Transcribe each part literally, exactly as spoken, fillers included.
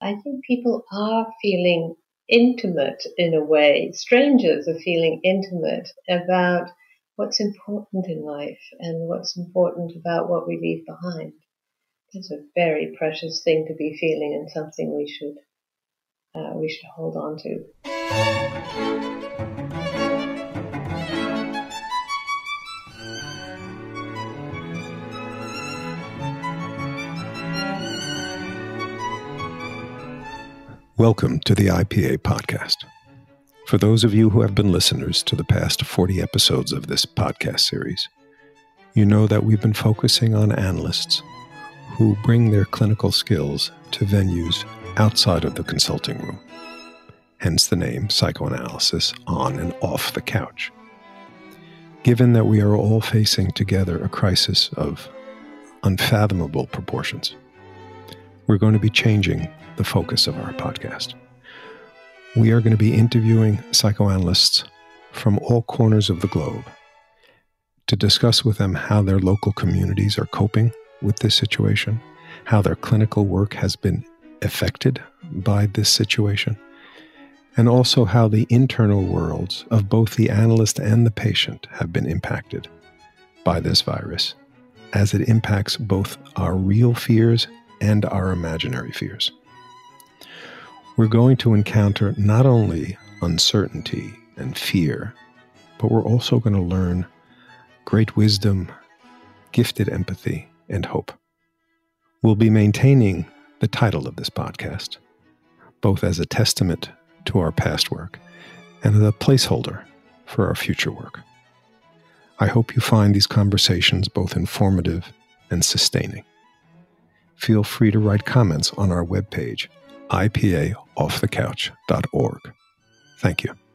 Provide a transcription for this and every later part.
I think people are feeling intimate in a way. Strangers are feeling intimate about what's important in life and what's important about what we leave behind. It's a very precious thing to be feeling and something we should uh, we should hold on to. Welcome to the I P A podcast. For those of you who have been listeners to the past forty episodes of this podcast series, you know that we've been focusing on analysts who bring their clinical skills to venues outside of the consulting room, hence the name Psychoanalysis on and off the couch. Given that we are all facing together a crisis of unfathomable proportions, we're going to be changing the focus of our podcast. We are going to be interviewing psychoanalysts from all corners of the globe to discuss with them how their local communities are coping with this situation, how their clinical work has been affected by this situation, and also how the internal worlds of both the analyst and the patient have been impacted by this virus, as it impacts both our real fears and our imaginary fears. We're going to encounter not only uncertainty and fear, but we're also going to learn great wisdom, gifted empathy, and hope. We'll be maintaining the title of this podcast, both as a testament to our past work and as a placeholder for our future work. I hope you find these conversations both informative and sustaining. Feel free to write comments on our webpage, I P A off the couch dot org. Thank you.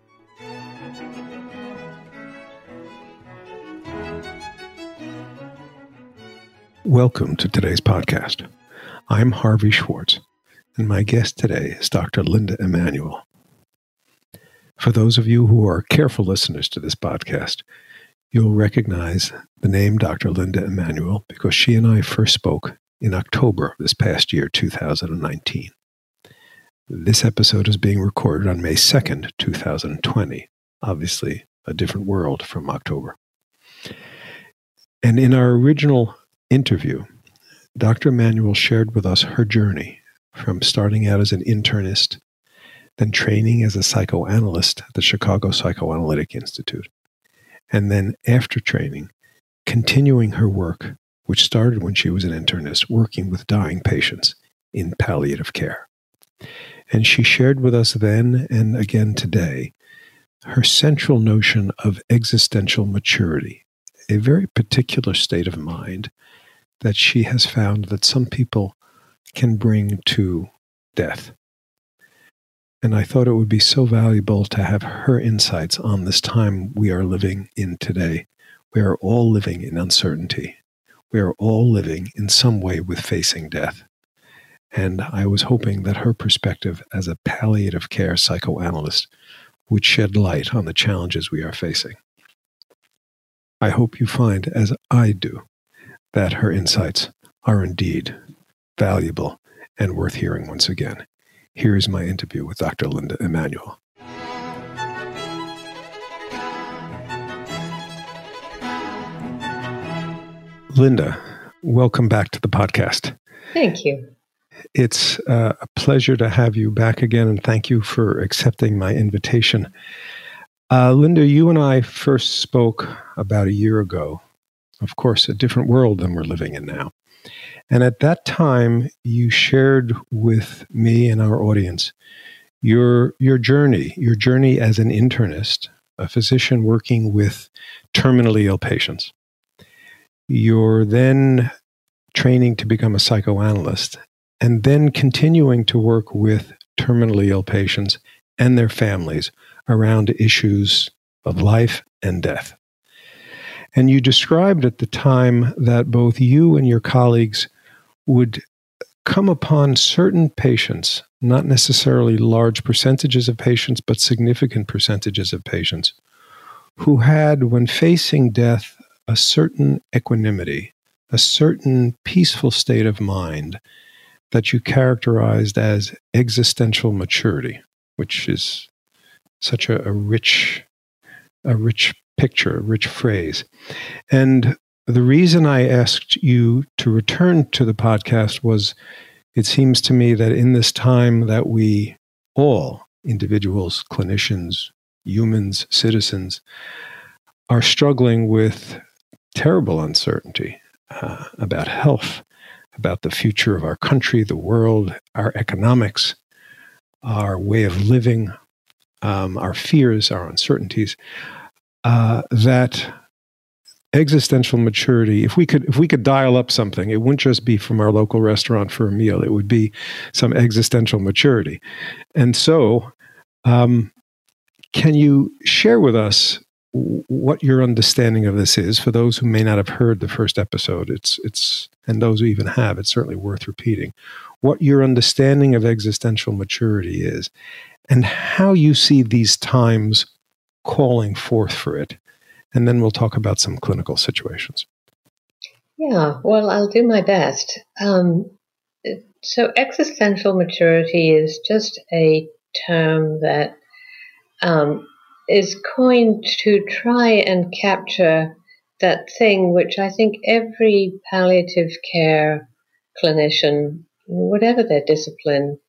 Welcome to today's podcast. I'm Harvey Schwartz, and my guest today is Doctor Linda Emanuel. For those of you who are careful listeners to this podcast, you'll recognize the name Doctor Linda Emanuel because she and I first spoke in October of this past year, two thousand nineteen. This episode is being recorded on May second, two thousand twenty. Obviously, a different world from October. And in our original interview, Doctor Emanuel shared with us her journey from starting out as an internist, then training as a psychoanalyst at the Chicago Psychoanalytic Institute, and then after training, continuing her work, which started when she was an internist, working with dying patients in palliative care. And she shared with us then and again today her central notion of existential maturity, a very particular state of mind that she has found that some people can bring to death. And I thought it would be so valuable to have her insights on this time we are living in today. We are all living in uncertainty. We are all living in some way with facing death. And I was hoping that her perspective as a palliative care psychoanalyst would shed light on the challenges we are facing. I hope you find, as I do, that her insights are indeed valuable and worth hearing once again. Here is my interview with Doctor Linda Emanuel. Linda, welcome back to the podcast. Thank you. It's uh, a pleasure to have you back again, and thank you for accepting my invitation. Uh, Linda, you and I first spoke about a year ago. Of course, a different world than we're living in now. And at that time, you shared with me and our audience your your journey, your journey as an internist, a physician working with terminally ill patients. You're then training to become a psychoanalyst, and then continuing to work with terminally ill patients and their families around issues of life and death. And you described at the time that both you and your colleagues would come upon certain patients, not necessarily large percentages of patients, but significant percentages of patients, who had, when facing death, a certain equanimity, a certain peaceful state of mind that you characterized as existential maturity, which is such a, a rich, a rich picture, a rich phrase. And the reason I asked you to return to the podcast was, it seems to me that in this time that we all, individuals, clinicians, humans, citizens, are struggling with terrible uncertainty uh, about health, about the future of our country, the world, our economics, our way of living, um, our fears, our uncertainties, uh, that existential maturity, if we could if we could dial up something, it wouldn't just be from our local restaurant for a meal. It would be some existential maturity. And so, um, can you share with us what your understanding of this is? For those who may not have heard the first episode, it's it's and those who even have, it's certainly worth repeating. What your understanding of existential maturity is, and how you see these times calling forth for it. And then we'll talk about some clinical situations. Yeah, well, I'll do my best. Um, so existential maturity is just a term that um, is coined to try and capture that thing which I think every palliative care clinician, whatever their discipline,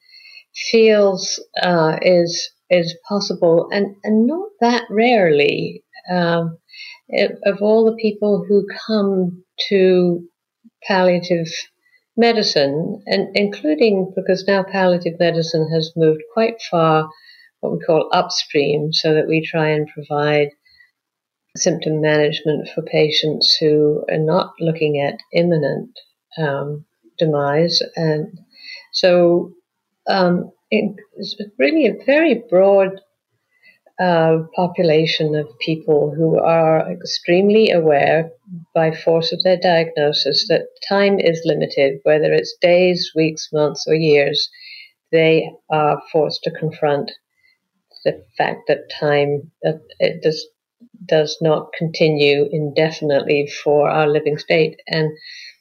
feels uh, is is possible, and, and not that rarely. Um, Of all the people who come to palliative medicine, and including because now palliative medicine has moved quite far, what we call upstream, so that we try and provide symptom management for patients who are not looking at imminent um, demise. And so um, it's really a very broad Uh, population of people who are extremely aware by force of their diagnosis that time is limited, whether it's days, weeks, months, or years. They are forced to confront the fact that time that it does does not continue indefinitely for our living state. And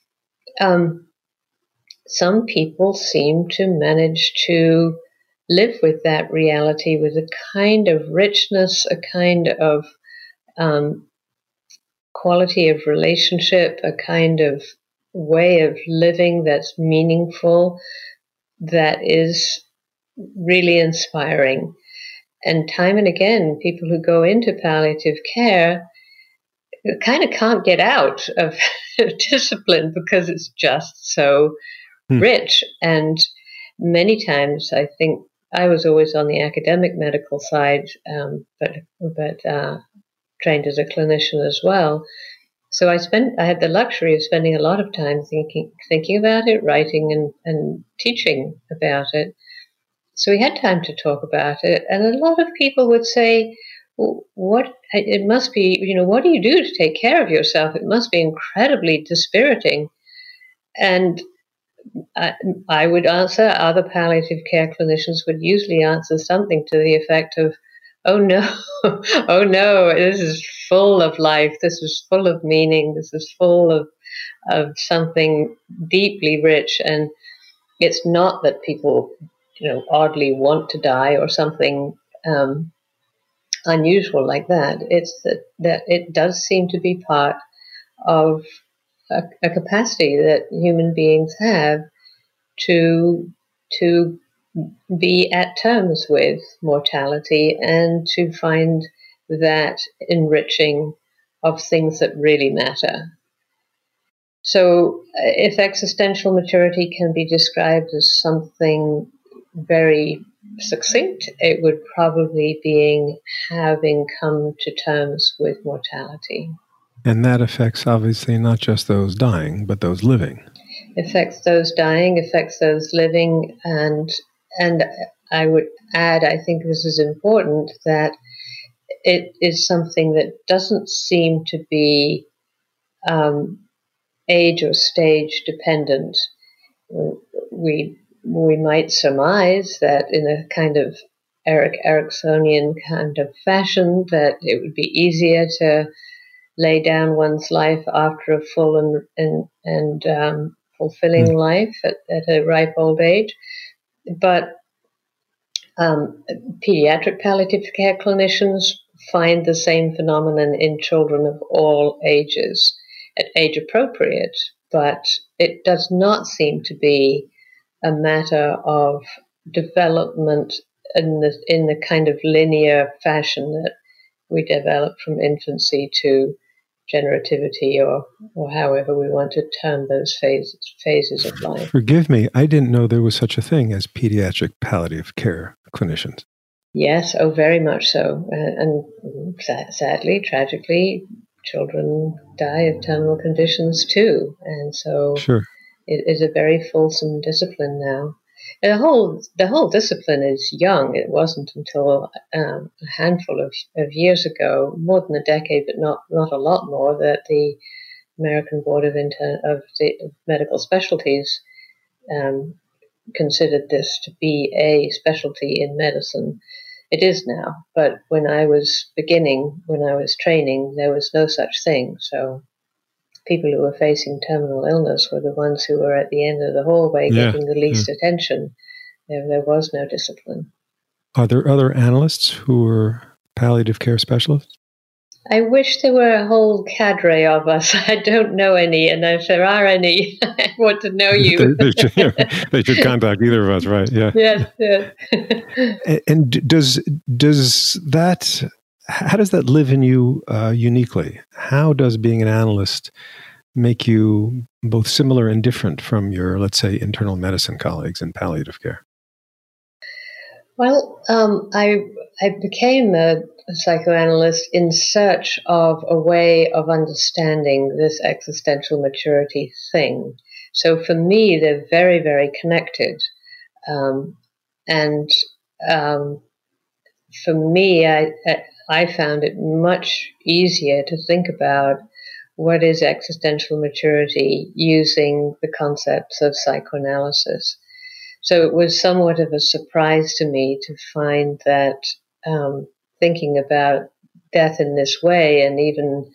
um, some people seem to manage to live with that reality with a kind of richness, a kind of um, quality of relationship, a kind of way of living that's meaningful, that is really inspiring. And time and again, people who go into palliative care kind of can't get out of discipline because it's just so hmm. rich. And many times, I think, I was always on the academic medical side, um, but but uh, trained as a clinician as well. So I spent I had the luxury of spending a lot of time thinking thinking about it, writing and, and teaching about it. So we had time to talk about it, and a lot of people would say, well, "What it must be, you know, what do you do to take care of yourself? It must be incredibly dispiriting." And I, I would answer, other palliative care clinicians would usually answer something to the effect of, oh no, oh no, this is full of life, this is full of meaning, this is full of, of something deeply rich. And it's not that people, you know, oddly want to die or something um, unusual like that. It's that, that it does seem to be part of a, a capacity that human beings have to to be at terms with mortality and to find that enriching of things that really matter. So if existential maturity can be described as something very succinct, it would probably be having come to terms with mortality. And that affects obviously not just those dying, but those living. Affects those dying, affects those living, and and I would add, I think this is important, that it is something that doesn't seem to be um, age or stage dependent. We we might surmise that in a kind of Erik Eriksonian kind of fashion that it would be easier to lay down one's life after a full and and, and um, fulfilling Mm. life at, at a ripe old age. But um, pediatric palliative care clinicians find the same phenomenon in children of all ages, at age appropriate, but it does not seem to be a matter of development in the, in the kind of linear fashion that we develop from infancy to generativity, or, or however we want to term those phases, phases of life. Forgive me, I didn't know there was such a thing as pediatric palliative care clinicians. Yes, oh, very much so. Uh, and sadly, tragically, children die of terminal conditions too. And so Sure. it is a very fulsome discipline now. And the whole the whole discipline is young. It wasn't until um, a handful of, of years ago, more than a decade, but not, not a lot more, that the American Board of, Inter- of, the, of Medical Specialties um, considered this to be a specialty in medicine. It is now, but when I was beginning, when I was training, there was no such thing. So people who were facing terminal illness were the ones who were at the end of the hallway Yeah, getting the least yeah. attention. There, there was no discipline. Are there other analysts who are palliative care specialists? I wish there were a whole cadre of us. I don't know any, and if there are any, I want to know you. they, they, should, yeah, they should contact either of us, right? Yeah. Yes, yes. and, and does does that how does that live in you uh, uniquely? How does being an analyst make you both similar and different from your, let's say, internal medicine colleagues in palliative care? Well, um, I I became a, a psychoanalyst in search of a way of understanding this existential maturity thing. So for me, they're very, very connected. Um, and um, for me, I, I found it much easier to think about what is existential maturity using the concepts of psychoanalysis. So it was somewhat of a surprise to me to find that um, thinking about death in this way, and even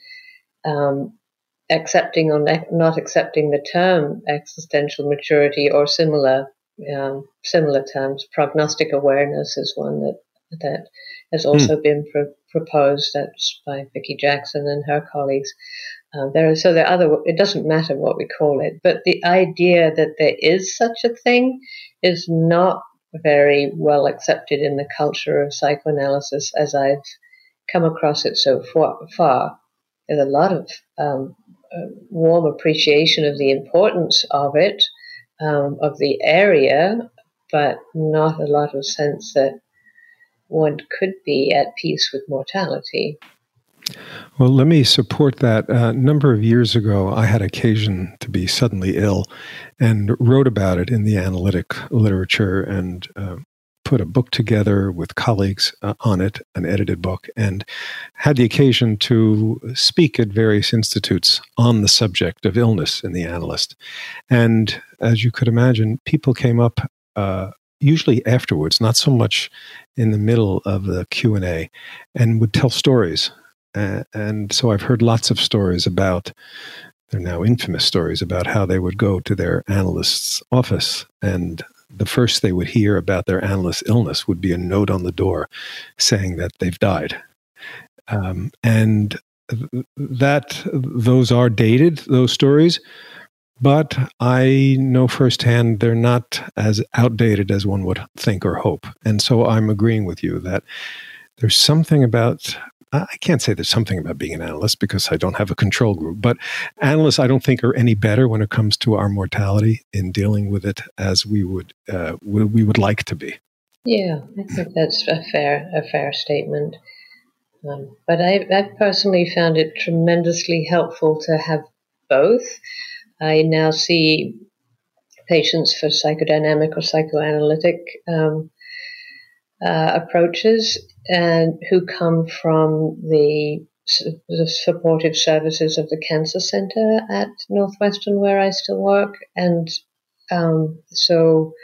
um, accepting or not accepting the term existential maturity or similar um, similar terms, prognostic awareness is one that that has also mm. been pro- proposed. That's by Vicki Jackson and her colleagues. Uh, there are, so there are other, it doesn't matter what we call it, but the idea that there is such a thing is not very well accepted in the culture of psychoanalysis as I've come across it so far. There's a lot of um, uh, warm appreciation of the importance of it, um, of the area, but not a lot of sense that one could be at peace with mortality. Well, let me support that. Uh, a number of years ago, I had occasion to be suddenly ill and wrote about it in the analytic literature and uh, put a book together with colleagues uh, on it, an edited book, and had the occasion to speak at various institutes on the subject of illness in the analyst. And as you could imagine, people came up uh, usually afterwards, not so much in the middle of the Q and A, and would tell stories. Uh, and so I've heard lots of stories about, they're now infamous stories, about how they would go to their analyst's office, and the first they would hear about their analyst's illness would be a note on the door saying that they've died. Um, and that those are dated, those stories, but I know firsthand they're not as outdated as one would think or hope. And so I'm agreeing with you that there's something about, I can't say there's something about being an analyst because I don't have a control group, but analysts I don't think are any better when it comes to our mortality in dealing with it as we would uh, we, we would like to be. Yeah, I think that's a fair a fair statement. Um, but I, I personally found it tremendously helpful to have both. I now see patients for psychodynamic or psychoanalytic um, uh, approaches, and who come from the, the supportive services of the Cancer Center at Northwestern, where I still work. And um, so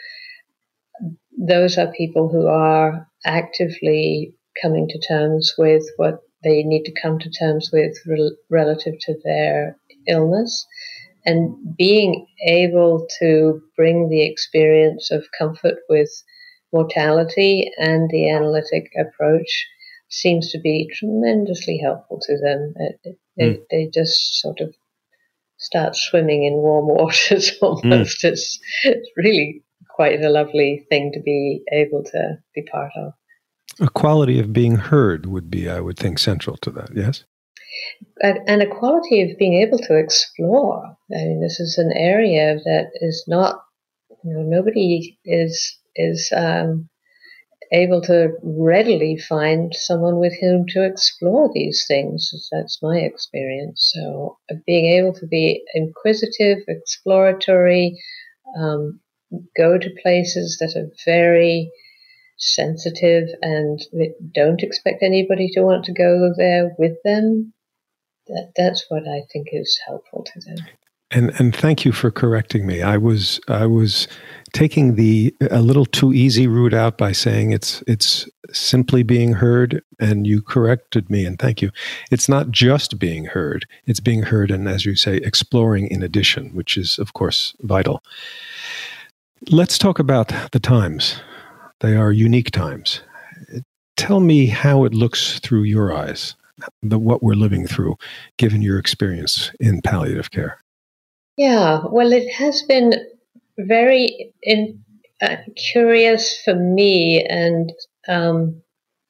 those are people who are actively coming to terms with what they need to come to terms with rel- relative to their illness. and being able to bring the experience of comfort with mortality and the analytic approach seems to be tremendously helpful to them. It, they, mm. they just sort of start swimming in warm waters almost. Mm. It's, it's really quite a lovely thing to be able to be part of. A quality of being heard would be, I would think, central to that, yes? And a quality of being able to explore. I mean, this is an area that is not, you know, nobody is is um, able to readily find someone with whom to explore these things. That's my experience. So being able to be inquisitive, exploratory, um, go to places that are very sensitive and don't expect anybody to want to go there with them. That, that's what I think is helpful to them. And and thank you for correcting me. I was I was taking the a little too easy route out by saying it's it's simply being heard, and you corrected me, and thank you. It's not just being heard; it's being heard, and as you say, exploring in addition, which is of course vital. Let's talk about the times. They are unique times. Tell me how it looks through your eyes, the what we're living through, given your experience in palliative care. Yeah, well, it has been very in, uh, curious for me and um,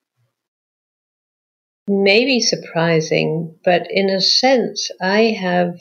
maybe surprising, but in a sense, I have,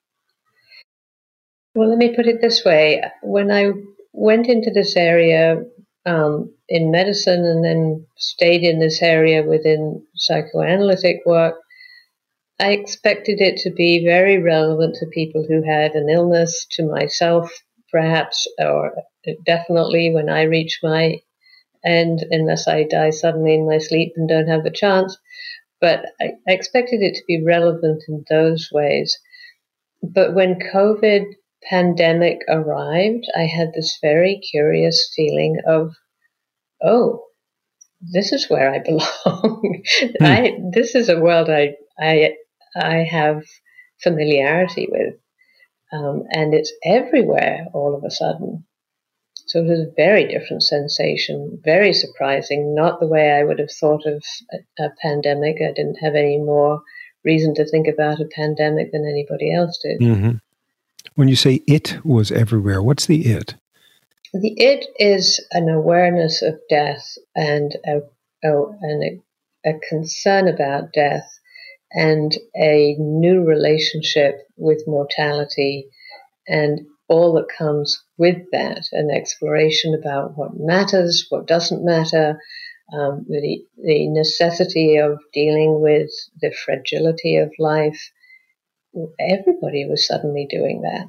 well, let me put it this way. When I went into this area um, in medicine and then stayed in this area within psychoanalytic work, I expected it to be very relevant to people who had an illness, to myself perhaps, or definitely when I reach my end, unless I die suddenly in my sleep and don't have the chance. But I, I expected it to be relevant in those ways. But when COVID pandemic arrived, I had this very curious feeling of, oh, this is where I belong. Hmm. I, this is a world I, I, I have familiarity with, um, and it's everywhere all of a sudden. So it was a very different sensation, very surprising, not the way I would have thought of a, a pandemic. I didn't have any more reason to think about a pandemic than anybody else did. Mm-hmm. When you say it was everywhere, what's the it? The it is an awareness of death and a, a, an, a concern about death and a new relationship with mortality and all that comes with that, an exploration about what matters, what doesn't matter, um, the, the necessity of dealing with the fragility of life. Everybody was suddenly doing that.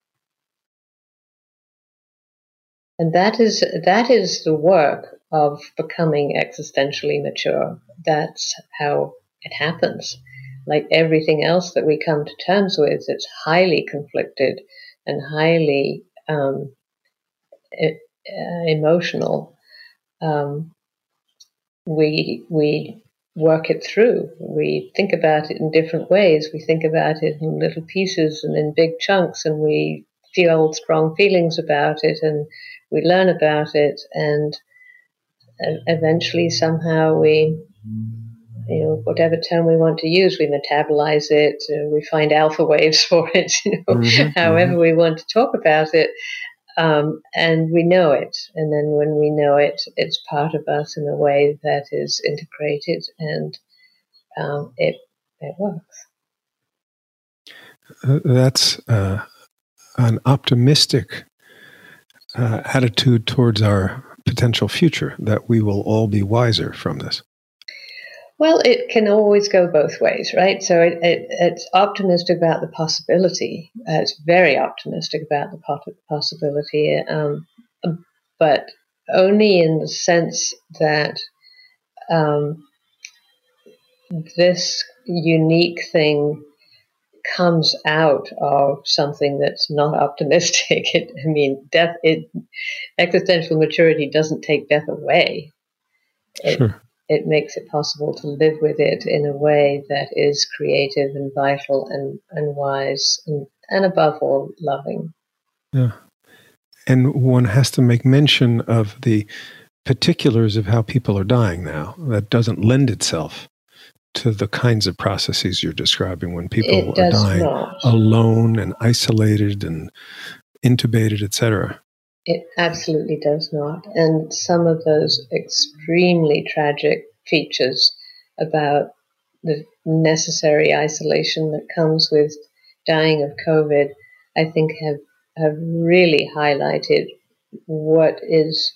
And that is that is the work of becoming existentially mature. That's how it happens. Like everything else that we come to terms with, it's highly conflicted and highly um, e- uh, emotional. Um, we we work it through. We think about it in different ways. We think about it in little pieces and in big chunks, and we feel strong feelings about it, and we learn about it, and eventually somehow we, you know, whatever term we want to use, we metabolize it, uh, we find alpha waves for it, you know, mm-hmm, however mm-hmm. we want to talk about it, um, and we know it. And then when we know it, it's part of us in a way that is integrated, and um, it, it works. Uh, that's uh, an optimistic uh, attitude towards our potential future, that we will all be wiser from this. Well, it can always go both ways, right? So it, it, it's optimistic about the possibility. Uh, it's very optimistic about the possibility, um, but only in the sense that um, this unique thing comes out of something that's not optimistic. It, I mean, death. It, existential maturity doesn't take death away. It, sure. it makes it possible to live with it in a way that is creative and vital and, and wise and, and above all, loving. Yeah. And one has to make mention of the particulars of how people are dying now. That doesn't lend itself to the kinds of processes you're describing when people It are does dying not. alone and isolated and intubated, et cetera. It absolutely does not. And some of those extremely tragic features about the necessary isolation that comes with dying of COVID, I think have, have really highlighted what is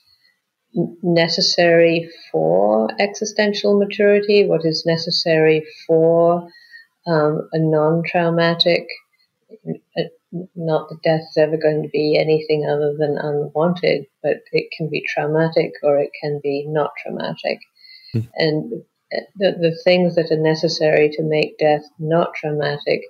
necessary for existential maturity, what is necessary for um, a non-traumatic, uh, not that death is ever going to be anything other than unwanted, but it can be traumatic or it can be not traumatic. Mm. And the, the things that are necessary to make death not traumatic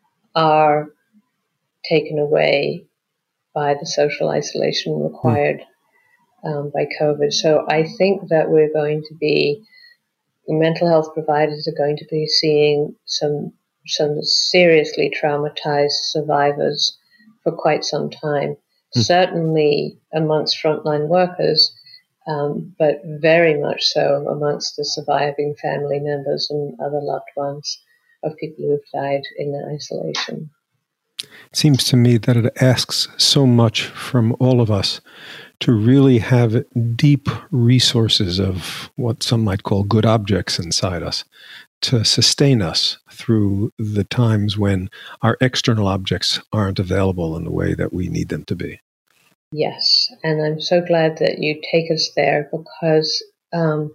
are taken away by the social isolation required mm. Um, by COVID. So I think that we're going to be, mental health providers are going to be seeing some some seriously traumatized survivors for quite some time. Mm. Certainly amongst frontline workers, um, but very much so amongst the surviving family members and other loved ones of people who've died in isolation. It seems to me that it asks so much from all of us to really have deep resources of what some might call good objects inside us to sustain us through the times when our external objects aren't available in the way that we need them to be. Yes, and I'm so glad that you take us there, because um,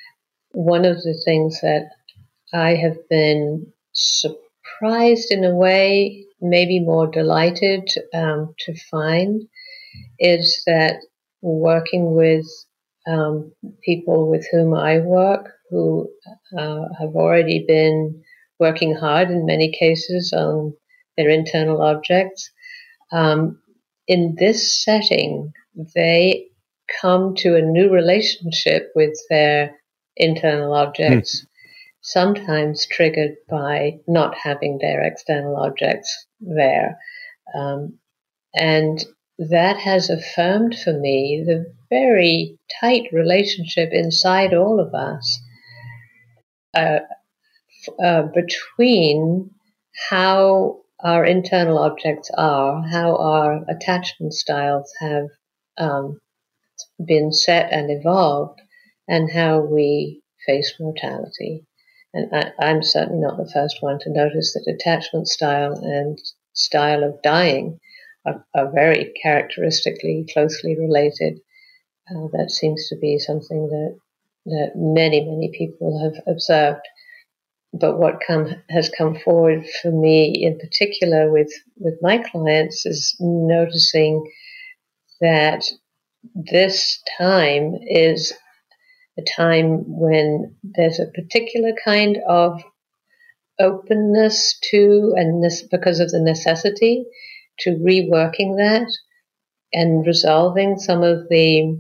one of the things that I have been surprised in a way, maybe more delighted um, to find, is that working with um, people with whom I work, who uh, have already been working hard in many cases on their internal objects, um, in this setting, they come to a new relationship with their internal objects, mm. sometimes triggered by not having their external objects there. Um, and that has affirmed for me the very tight relationship inside all of us uh, uh, between how our internal objects are, how our attachment styles have um, been set and evolved, and how we face mortality. And I, I'm certainly not the first one to notice that attachment style and style of dying are, are very characteristically closely related. Uh, that seems to be something that that many, many people have observed. But what come, has come forward for me in particular with, with my clients is noticing that this time is a time when there's a particular kind of openness to, and this because of the necessity, to reworking that and resolving some of the,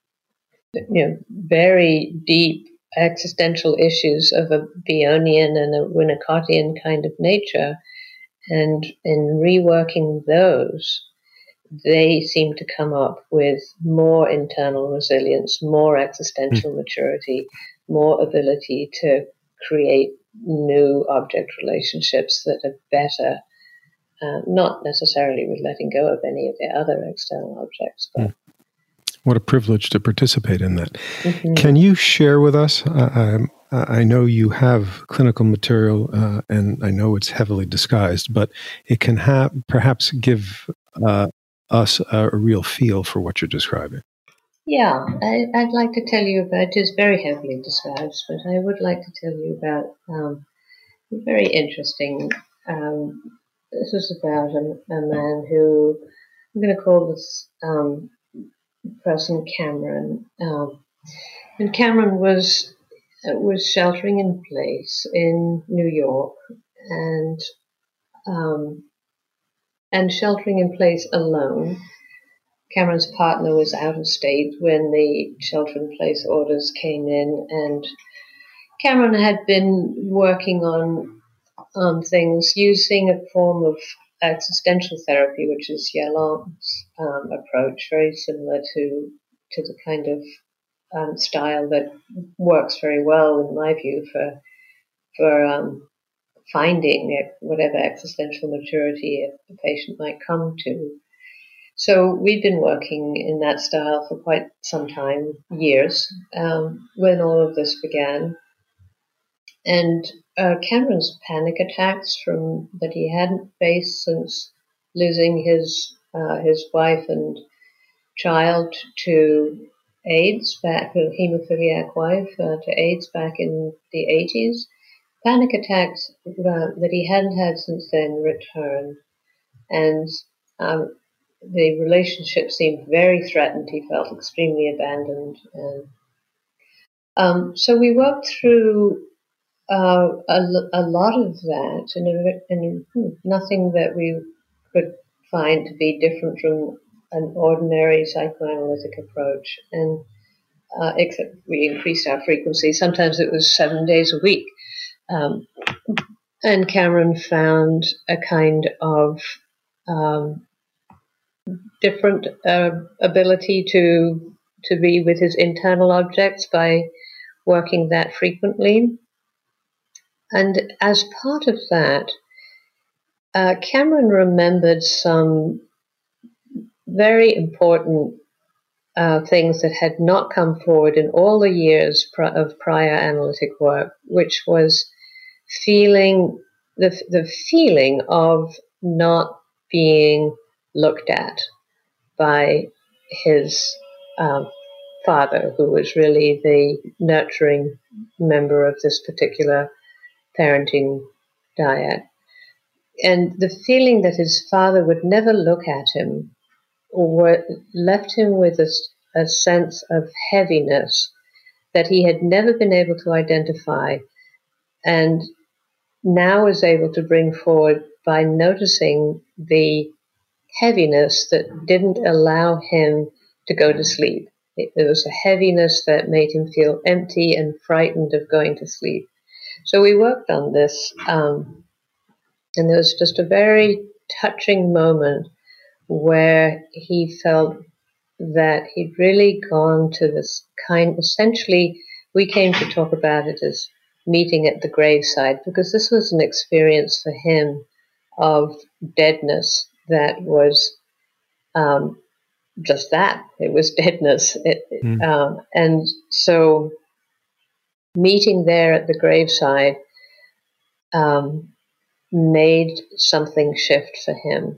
you know, very deep existential issues of a Bionian and a Winnicottian kind of nature. And in reworking those, they seem to come up with more internal resilience, more existential mm. maturity, more ability to create new object relationships that are better, uh, not necessarily with letting go of any of their other external objects. But mm. What a privilege to participate in that. Mm-hmm. Can you share with us, uh, I know you have clinical material, uh, and I know it's heavily disguised, but it can ha- perhaps give uh, us a, a real feel for what you're describing. Yeah, I, I'd like to tell you about, it is very heavily disguised, but I would like to tell you about um, very interesting, um, this is about a, a man who, I'm going to call this um, person Cameron. Um, and Cameron was was sheltering in place in New York, and um, and sheltering in place alone. Cameron's partner was out of state when the shelter-in-place orders came in, and Cameron had been working on on things using a form of existential therapy, which is Yalom's um, approach, very similar to to the kind of um, style that works very well, in my view, for for um, finding whatever existential maturity a patient might come to. So we've been working in that style for quite some time, years, um, when all of this began. And uh, Cameron's panic attacks from that he hadn't faced since losing his uh, his wife and child to AIDS, back a hemophiliac wife uh, to AIDS back in the eighties. Panic attacks uh, that he hadn't had since then returned, and um, the relationship seemed very threatened. He felt extremely abandoned, and um, so we worked through uh, a, a lot of that, and, and nothing that we could find to be different from an ordinary psychoanalytic approach, and uh, except we increased our frequency. Sometimes it was seven days a week. Um, and Cameron found a kind of um, different uh, ability to to be with his internal objects by working that frequently. And as part of that, uh, Cameron remembered some very important uh, things that had not come forward in all the years pr- of prior analytic work, which was feeling the the feeling of not being looked at by his um, father, who was really the nurturing member of this particular parenting dyad. And the feeling that his father would never look at him or left him with a, a sense of heaviness that he had never been able to identify, and now is able to bring forward by noticing the heaviness that didn't allow him to go to sleep. It, there was a heaviness that made him feel empty and frightened of going to sleep. So we worked on this, um, and there was just a very touching moment where he felt that he'd really gone to this kind, essentially, we came to talk about it as meeting at the graveside, because this was an experience for him of deadness that was um, just that. It was deadness. It, mm. um, and so meeting there at the graveside um, made something shift for him.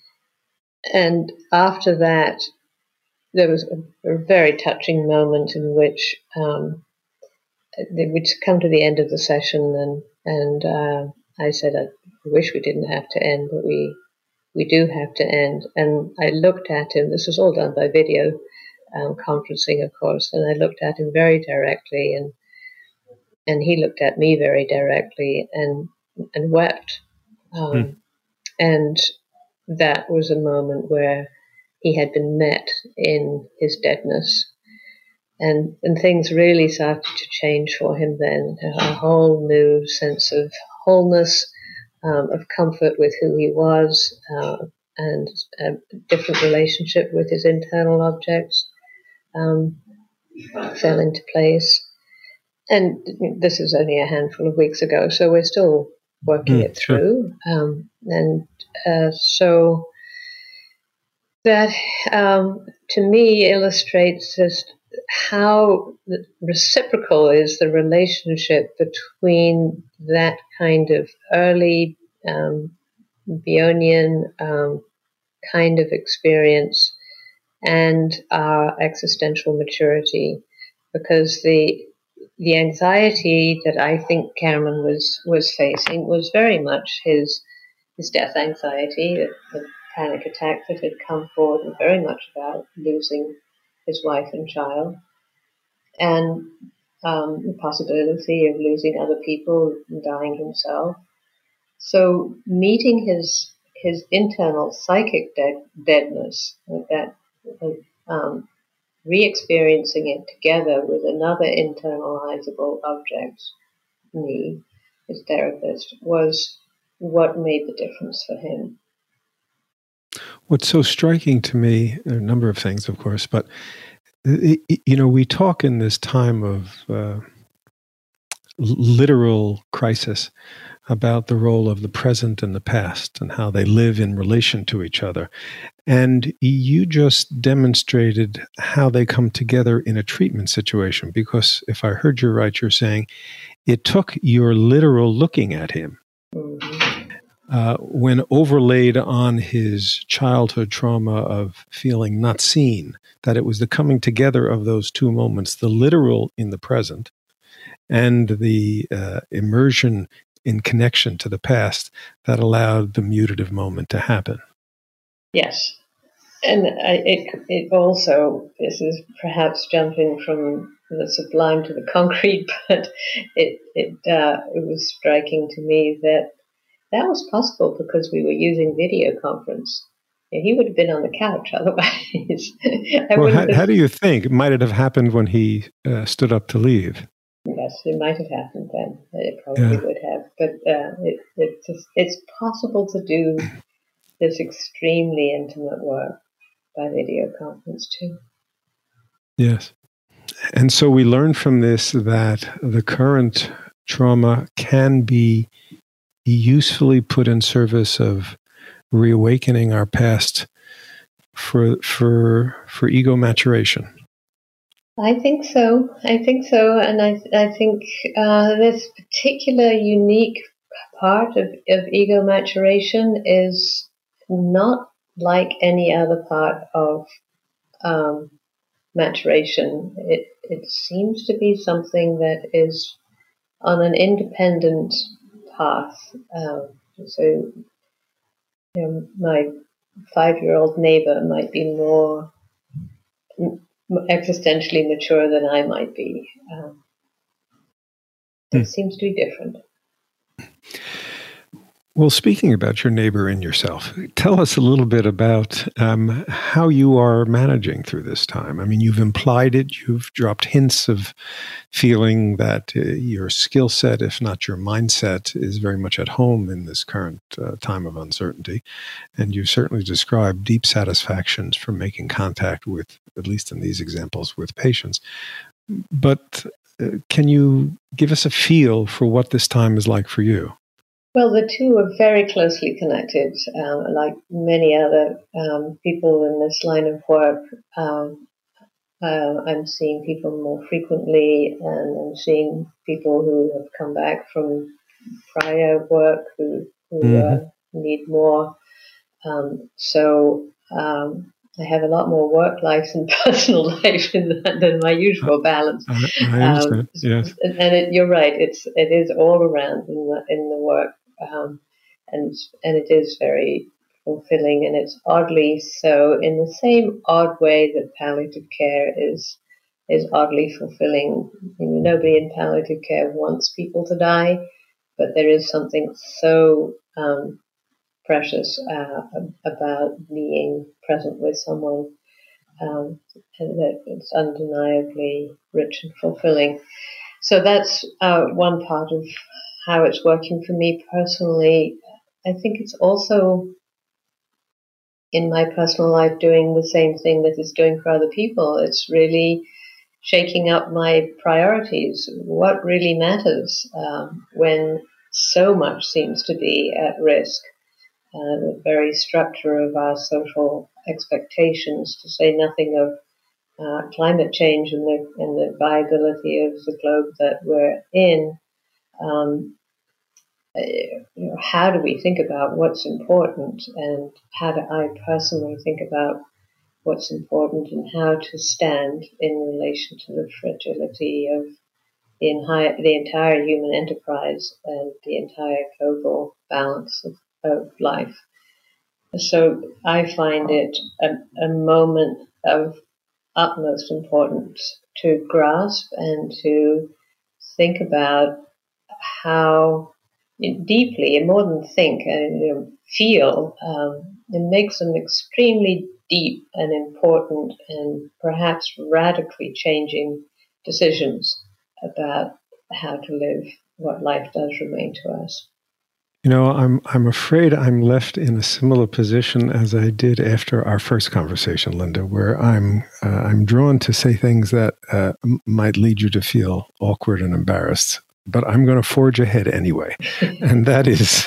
And after that, there was a, a very touching moment in which um, we'd come to the end of the session, and and uh, I said, I wish we didn't have to end, but we we do have to end. And I looked at him. This was all done by video um, conferencing, of course. And I looked at him very directly, and and he looked at me very directly, and and wept. Um, mm. And that was a moment where he had been met in his deadness. And, and things really started to change for him then, a whole new sense of wholeness, um, of comfort with who he was, uh, and a different relationship with his internal objects um, fell into place. And this is only a handful of weeks ago, so we're still working mm, it through. Sure. Um, and uh, so that, um, to me, illustrates just how reciprocal is the relationship between that kind of early um, Bionian um, kind of experience and our existential maturity, because the the anxiety that I think Cameron was was facing was very much his his death anxiety, the panic attack that had come forward, and very much about losing his wife and child, and um, the possibility of losing other people and dying himself. So meeting his his internal psychic dead, deadness, that um, re-experiencing it together with another internalizable object, me, his therapist, was what made the difference for him. What's so striking to me, there are a number of things, of course, but, you know, we talk in this time of uh, literal crisis about the role of the present and the past and how they live in relation to each other. And you just demonstrated how they come together in a treatment situation, because if I heard you right, you're saying it took your literal looking at him, Mm-hmm. uh, when overlaid on his childhood trauma of feeling not seen, that it was the coming together of those two moments, the literal in the present and the uh, immersion in connection to the past, that allowed the mutative moment to happen. Yes. And I, it, it also, this is perhaps jumping from the sublime to the concrete, but it, it, uh, it was striking to me that that was possible because we were using video conference. He would have been on the couch otherwise. I well, how, have, how do you think? Might it have happened when he uh, stood up to leave? Yes, it might have happened then. It probably yeah. would have. But uh, it, it just, it's possible to do this extremely intimate work by video conference too. Yes. And so we learn from this that the current trauma can be usefully put in service of reawakening our past for for for ego maturation. I think so. I think so, and I I think uh, this particular unique part of, of ego maturation is not like any other part of um, maturation. It it seems to be something that is on an independent path. Um, so, you know, my five-year-old neighbor might be more existentially mature than I might be. Um, it hmm. seems to be different. Well, speaking about your neighbor and yourself, tell us a little bit about um, how you are managing through this time. I mean, you've implied it, you've dropped hints of feeling that uh, your skill set, if not your mindset, is very much at home in this current uh, time of uncertainty. And you've certainly described deep satisfactions from making contact with, at least in these examples, with patients. But uh, can you give us a feel for what this time is like for you? Well, the two are very closely connected. Um, like many other um, people in this line of work, um, uh, I'm seeing people more frequently, and I'm seeing people who have come back from prior work who, who mm-hmm. uh, need more. Um, so um, I have a lot more work life and personal life in that than my usual balance. I, I understand. Um, yes, and it, you're right. It's it is all around in the in the work. Um, and and it is very fulfilling, and it's oddly so in the same odd way that palliative care is is oddly fulfilling. You know, nobody in palliative care wants people to die, but there is something so um, precious uh, about being present with someone, um, and that it's undeniably rich and fulfilling. So that's uh, one part of how it's working for me personally. I think it's also in my personal life doing the same thing that it's doing for other people. It's really shaking up my priorities. What really matters um, when so much seems to be at risk. Uh, the very structure of our social expectations, to say nothing of uh, climate change and the, and the viability of the globe that we're in. Um, you know, how do we think about what's important, and how do I personally think about what's important, and how to stand in relation to the fragility of the entire, the entire human enterprise and the entire global balance of, of life. So I find it a, a moment of utmost importance to grasp and to think about how deeply, and more than think, and you know, feel, um, it makes an extremely deep and important and perhaps radically changing decisions about how to live what life does remain to us. You know, I'm I'm afraid I'm left in a similar position as I did after our first conversation, Linda, where I'm uh, I'm drawn to say things that uh, m- might lead you to feel awkward and embarrassed, but I'm going to forge ahead anyway. And that is,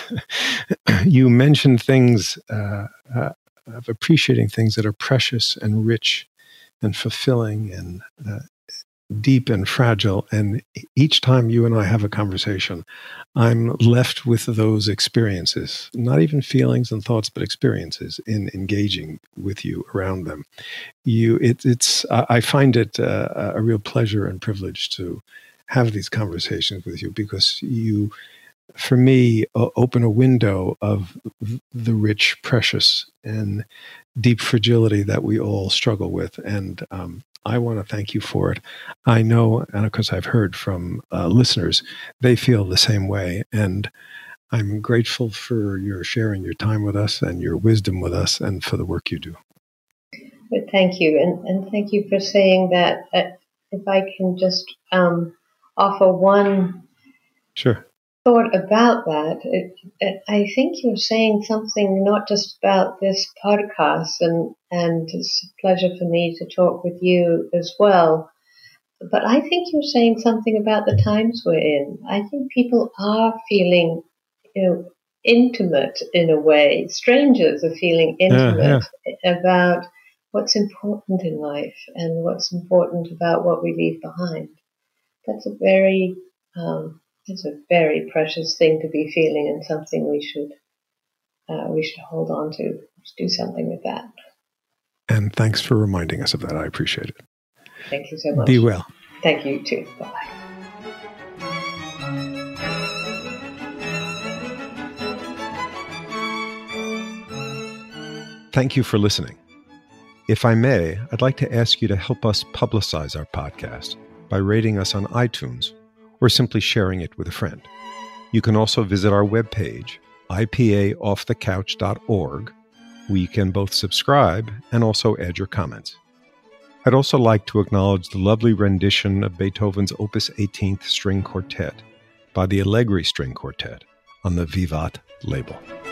you mentioned things uh, uh, of appreciating things that are precious and rich and fulfilling and uh, deep and fragile. And each time you and I have a conversation, I'm left with those experiences, not even feelings and thoughts, but experiences in engaging with you around them. You, it, it's, I find it uh, a real pleasure and privilege to have these conversations with you because you, for me, uh, open a window of the rich, precious, and deep fragility that we all struggle with. And um, I want to thank you for it. I know, and of course I've heard from uh, listeners, they feel the same way. And I'm grateful for your sharing your time with us and your wisdom with us and for the work you do. But thank you. And, and thank you for saying that. Uh, if I can just um, offer one Sure. thought about that, it, it, I think you're saying something not just about this podcast, and, and it's a pleasure for me to talk with you as well, but I think you're saying something about the times we're in. I think people are feeling, you know, intimate in a way. Strangers are feeling intimate yeah, yeah. about what's important in life and what's important about what we leave behind. That's a very... Um, It's a very precious thing to be feeling, and something we should uh, we should hold on to. Let's do something with that. And thanks for reminding us of that. I appreciate it. Thank you so much. Be well. Thank you too. Bye. Thank you for listening. If I may, I'd like to ask you to help us publicize our podcast by rating us on iTunes or simply sharing it with a friend. You can also visit our webpage, I P A off the couch dot org, where you can both subscribe and also add your comments. I'd also like to acknowledge the lovely rendition of Beethoven's Opus eighteenth String Quartet by the Allegri String Quartet on the Vivat label.